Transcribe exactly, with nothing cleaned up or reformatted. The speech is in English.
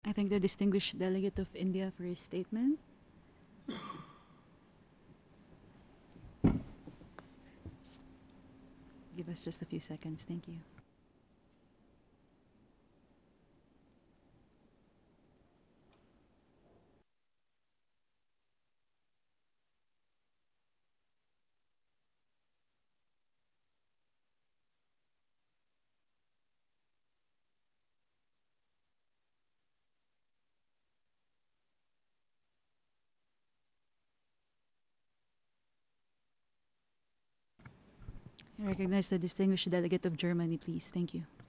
I thank the distinguished delegate of India for his statement. Give us just a few seconds. Thank you. I recognize the distinguished delegate of Germany, please. Thank you.